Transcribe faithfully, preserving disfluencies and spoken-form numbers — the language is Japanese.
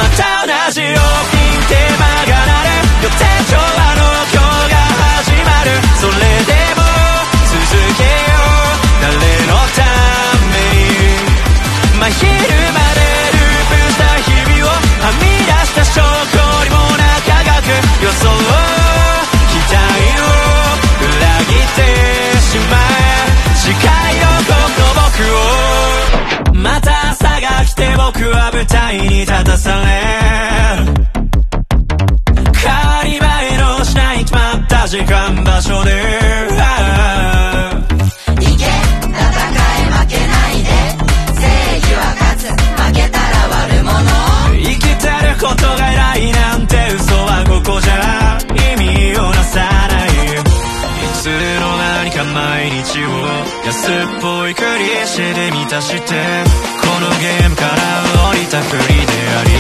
また同じように手間が鳴る予定調和の今日が始まる。それでも続けよう誰のために。真昼までループした日々をはみ出した証拠にも仲がく予想期待を裏切ってしまえ。視界のこの僕をまた朝が来て僕は舞台に立たされる。変わり映えのしない決まった時間場所でいけ戦え負けないで正義は勝つ負けたら悪者。 生きてることが偉いなんて嘘はここじゃ意味をなさない。いつの間にか毎日を安っぽいクリシェで満たしてこのゲームから降りたふりであり